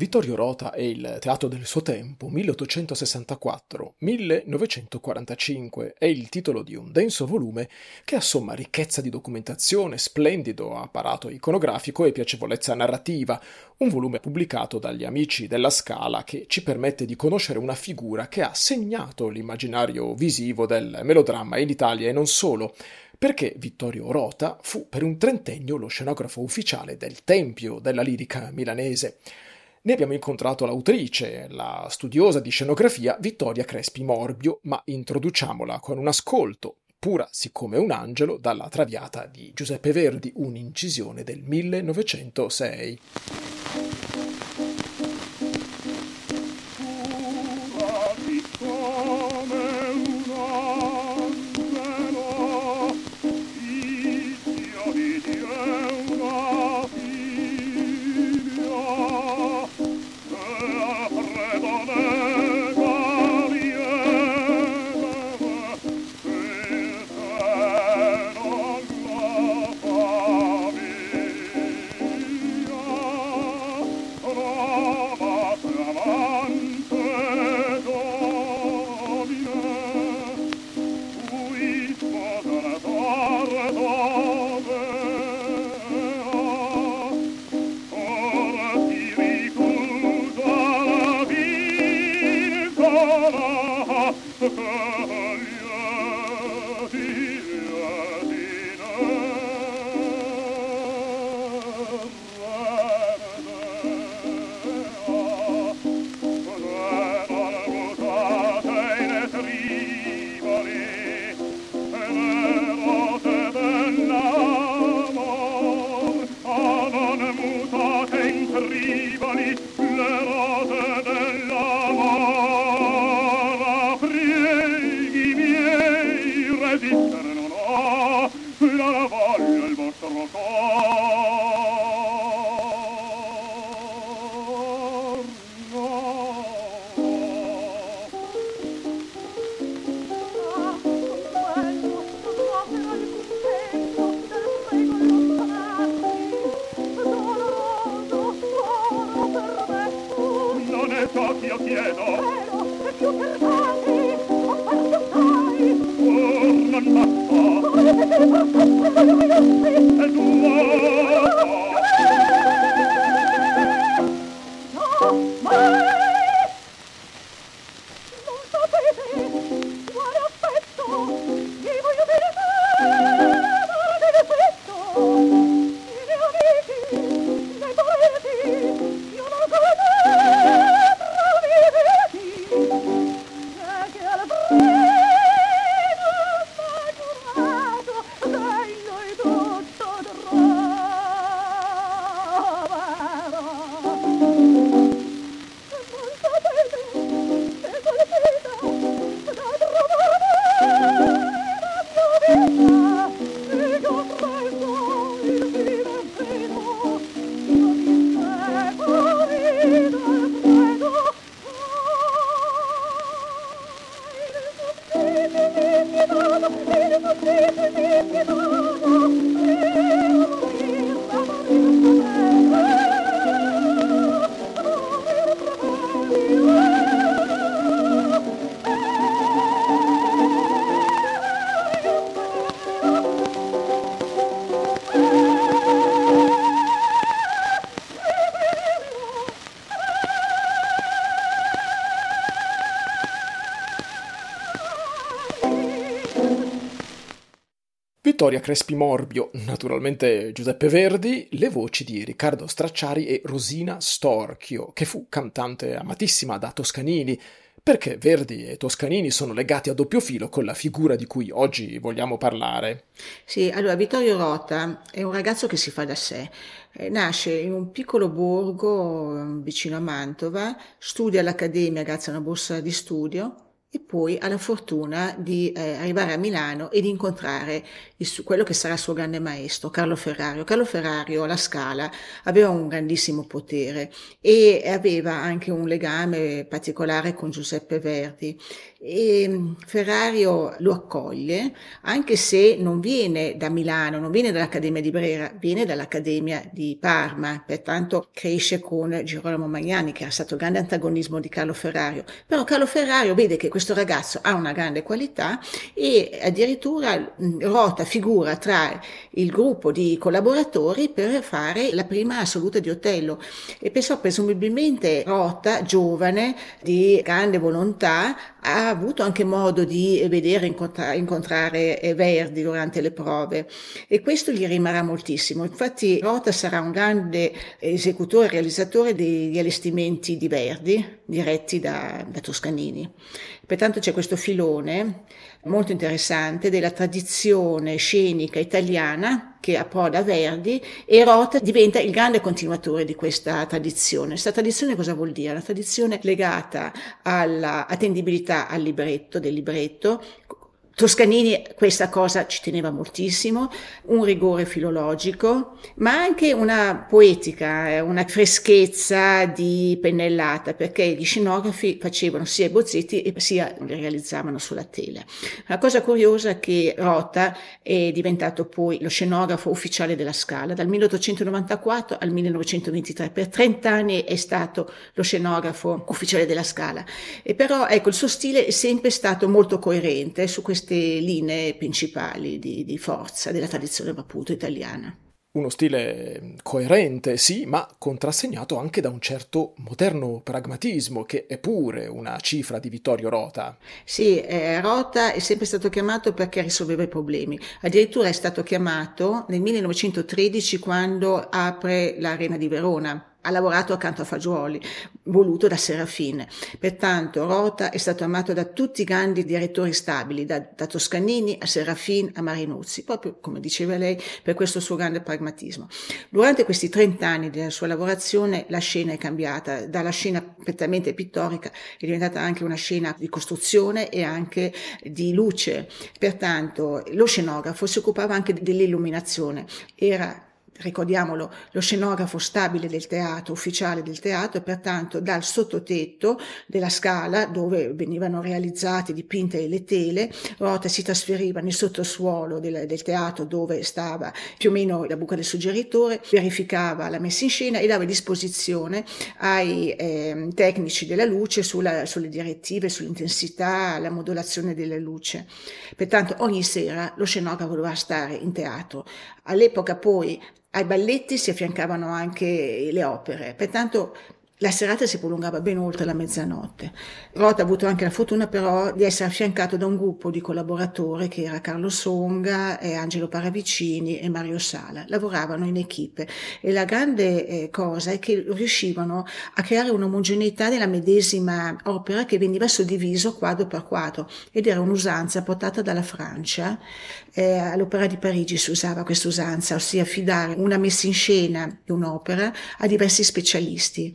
Vittorio Rota e il teatro del suo tempo, 1864-1945, è il titolo di un denso volume che assomma ricchezza di documentazione, splendido apparato iconografico e piacevolezza narrativa, un volume pubblicato dagli amici della Scala che ci permette di conoscere una figura che ha segnato l'immaginario visivo del melodramma in Italia e non solo, perché Vittorio Rota fu per un trentennio lo scenografo ufficiale del Tempio della lirica milanese. Ne abbiamo incontrato l'autrice, la studiosa di scenografia Vittoria Crespi Morbio, ma introduciamola con un ascolto, pura siccome un angelo, dalla Traviata di Giuseppe Verdi, un'incisione del 1906. Vittoria Crespi Morbio, naturalmente Giuseppe Verdi, le voci di Riccardo Stracciari e Rosina Storchio, che fu cantante amatissima da Toscanini, perché Verdi e Toscanini sono legati a doppio filo con la figura di cui oggi vogliamo parlare. Sì, allora Vittorio Rota è un ragazzo che si fa da sé. Nasce in un piccolo borgo vicino a Mantova, studia all'Accademia grazie a una borsa di studio e poi ha la fortuna di arrivare a Milano e di incontrare quello che sarà il suo grande maestro, Carlo Ferrario. Carlo Ferrario alla Scala aveva un grandissimo potere e aveva anche un legame particolare con Giuseppe Verdi. E Ferrario lo accoglie, anche se non viene da Milano, non viene dall'Accademia di Brera, viene dall'Accademia di Parma, pertanto cresce con Girolamo Magnani, che era stato il grande antagonismo di Carlo Ferrario. Però Carlo Ferrario vede che questo ragazzo ha una grande qualità e addirittura Rota figura tra il gruppo di collaboratori per fare la prima assoluta di Otello e pensò presumibilmente Rota, giovane, di grande volontà, ha avuto anche modo di vedere incontrare Verdi durante le prove e questo gli rimarrà moltissimo. Infatti Rota sarà un grande esecutore e realizzatore degli allestimenti di Verdi diretti da Toscanini. Pertanto c'è questo filone molto interessante della tradizione scenica italiana che approda a Verdi e Rota diventa il grande continuatore di questa tradizione. Questa tradizione cosa vuol dire? Una tradizione legata alla attendibilità al libretto, del libretto. Toscanini questa cosa ci teneva moltissimo, un rigore filologico, ma anche una poetica, una freschezza di pennellata, perché gli scenografi facevano sia i bozzetti e sia li realizzavano sulla tela. Una cosa curiosa è che Rota è diventato poi lo scenografo ufficiale della Scala, dal 1894 al 1923, per 30 anni è stato lo scenografo ufficiale della Scala, e però ecco il suo stile è sempre stato molto coerente su queste linee principali di forza della tradizione appunto italiana. Uno stile coerente, sì, ma contrassegnato anche da un certo moderno pragmatismo, che è pure una cifra di Vittorio Rota. Sì, Rota è sempre stato chiamato perché risolveva i problemi. Addirittura è stato chiamato nel 1913 quando apre l'Arena di Verona. Ha lavorato accanto a Fagioli, voluto da Serafin. Pertanto Rota è stato amato da tutti i grandi direttori stabili, da Toscanini a Serafin a Marinuzzi, proprio come diceva lei, per questo suo grande pragmatismo. Durante questi 30 anni della sua lavorazione la scena è cambiata, dalla scena prettamente pittorica è diventata anche una scena di costruzione e anche di luce. Pertanto lo scenografo si occupava anche dell'illuminazione, era, ricordiamolo, lo scenografo stabile del teatro, ufficiale del teatro, e pertanto dal sottotetto della Scala, dove venivano realizzate, dipinte le tele, Rota si trasferiva nel sottosuolo del teatro dove stava più o meno la buca del suggeritore, verificava la messa in scena e dava disposizione ai tecnici della luce sulle direttive, sull'intensità, la modulazione della luce. Pertanto ogni sera lo scenografo doveva stare in teatro. All'epoca poi ai balletti si affiancavano anche le opere, pertanto la serata si prolungava ben oltre la mezzanotte. Rota ha avuto anche la fortuna però di essere affiancato da un gruppo di collaboratori che era Carlo Songa, Angelo Paravicini e Mario Sala. Lavoravano in equipe e la grande cosa è che riuscivano a creare un'omogeneità della medesima opera che veniva suddiviso quadro per quadro ed era un'usanza portata dalla Francia. All'Opera di Parigi si usava questa usanza, ossia affidare una messa in scena di un'opera a diversi specialisti.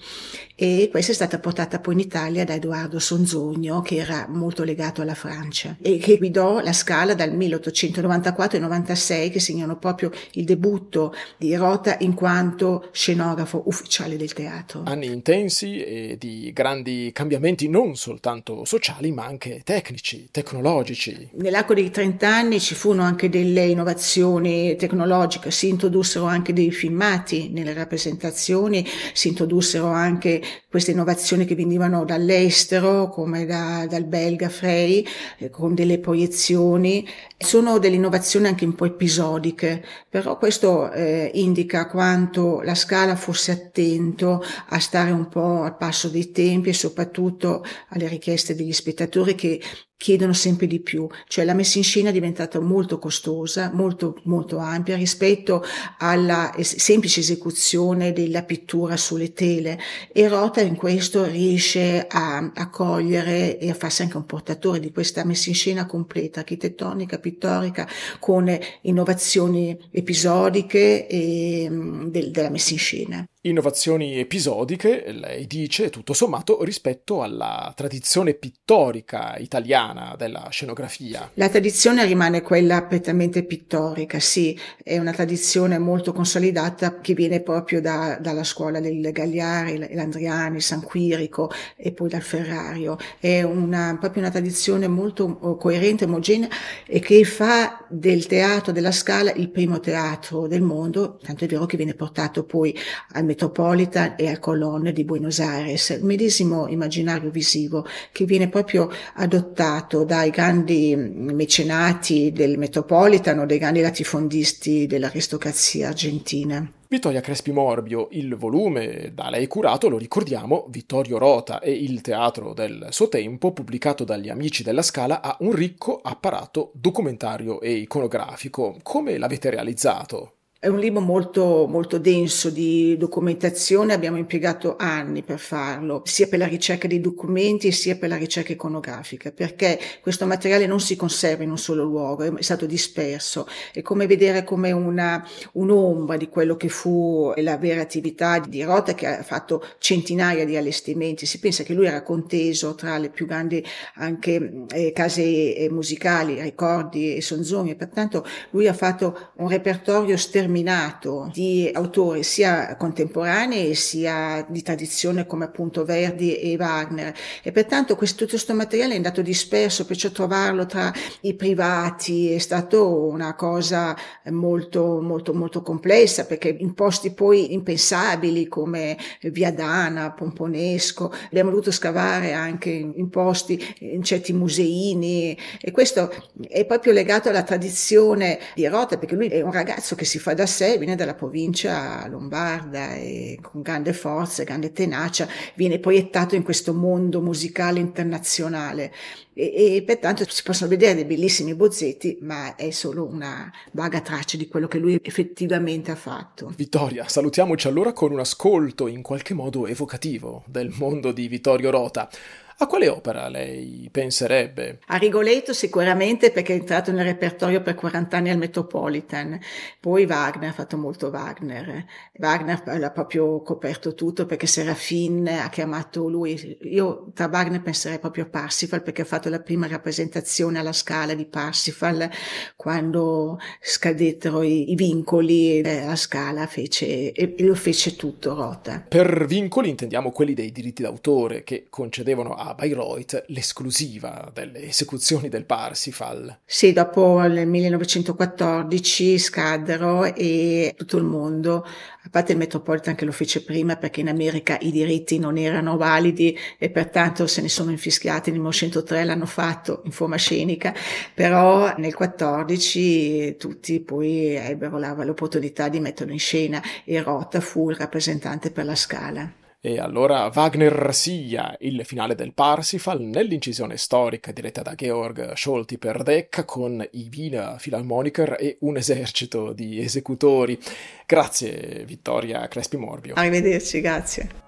E questa è stata portata poi in Italia da Edoardo Sonzogno, che era molto legato alla Francia e che guidò la Scala dal 1894 al 96, che segnano proprio il debutto di Rota in quanto scenografo ufficiale del teatro. Anni intensi e di grandi cambiamenti non soltanto sociali ma anche tecnici, tecnologici. Nell'arco dei 30 anni ci furono anche delle innovazioni tecnologiche, si introdussero anche dei filmati nelle rappresentazioni, si introdussero anche queste innovazioni che venivano dall'estero, come dal belga Frey, con delle proiezioni. Sono delle innovazioni anche un po' episodiche, però questo indica quanto la Scala fosse attento a stare un po' al passo dei tempi e soprattutto alle richieste degli spettatori che chiedono sempre di più, cioè la messa in scena è diventata molto costosa, molto molto ampia rispetto alla semplice esecuzione della pittura sulle tele, e Rota in questo riesce a cogliere e a farsi anche un portatore di questa messa in scena completa, architettonica, pittorica, con innovazioni episodiche e della messa in scena. Innovazioni episodiche, lei dice, tutto sommato, rispetto alla tradizione pittorica italiana della scenografia. La tradizione rimane quella prettamente pittorica, sì, è una tradizione molto consolidata che viene proprio dalla scuola del Gagliari, Landriani, San Quirico e poi dal Ferrario. È proprio una tradizione molto coerente, omogenea e che fa del teatro della Scala il primo teatro del mondo, tanto è vero che viene portato poi al Metropolitan e al Colón di Buenos Aires, il medesimo immaginario visivo che viene proprio adottato dai grandi mecenati del Metropolitan o dai grandi latifondisti dell'aristocrazia argentina. Vittoria Crespi Morbio, il volume da lei curato, lo ricordiamo, Vittorio Rota e il teatro del suo tempo, pubblicato dagli Amici della Scala, ha un ricco apparato documentario e iconografico. Come l'avete realizzato? È un libro molto, molto denso di documentazione, abbiamo impiegato anni per farlo, sia per la ricerca dei documenti sia per la ricerca iconografica, perché questo materiale non si conserva in un solo luogo, è stato disperso. È come vedere come un'ombra di quello che fu la vera attività di Rota, che ha fatto centinaia di allestimenti. Si pensa che lui era conteso tra le più grandi anche case musicali, ricordi e sonzoni, e pertanto lui ha fatto un repertorio sterminato di autori sia contemporanei sia di tradizione come appunto Verdi e Wagner, e pertanto tutto questo materiale è andato disperso, perciò trovarlo tra i privati è stato una cosa molto molto molto complessa, perché in posti poi impensabili come Via Dana, Pomponesco, abbiamo dovuto scavare anche in posti, in certi museini, e questo è proprio legato alla tradizione di Rota, perché lui è un ragazzo che si fa da sé, viene dalla provincia lombarda e con grande forza, grande tenacia viene proiettato in questo mondo musicale internazionale e pertanto si possono vedere dei bellissimi bozzetti, ma è solo una vaga traccia di quello che lui effettivamente ha fatto. Vittoria, salutiamoci allora con un ascolto in qualche modo evocativo del mondo di Vittorio Rota. A quale opera lei penserebbe? A Rigoletto sicuramente, perché è entrato nel repertorio per 40 anni al Metropolitan. Poi Wagner, ha fatto molto Wagner. Wagner l'ha proprio coperto tutto, perché Serafin ha chiamato lui. Io tra Wagner penserei proprio a Parsifal, perché ha fatto la prima rappresentazione alla Scala di Parsifal quando scadettero i vincoli. La Scala e lo fece tutto Rota. Per vincoli intendiamo quelli dei diritti d'autore che concedevano a Bayreuth l'esclusiva delle esecuzioni del Parsifal. Sì, dopo il 1914 scaddero e tutto il mondo, a parte il Metropolitan che lo fece prima perché in America i diritti non erano validi e pertanto se ne sono infischiati, nel 1903 l'hanno fatto in forma scenica, però nel 14 tutti poi ebbero l'opportunità di metterlo in scena e Rota fu il rappresentante per la Scala. E allora Wagner sia il finale del Parsifal nell'incisione storica diretta da Georg Scholti per Decca con i Wiener Philharmoniker e un esercito di esecutori. Grazie Vittoria Crespi Morbio. Arrivederci, grazie.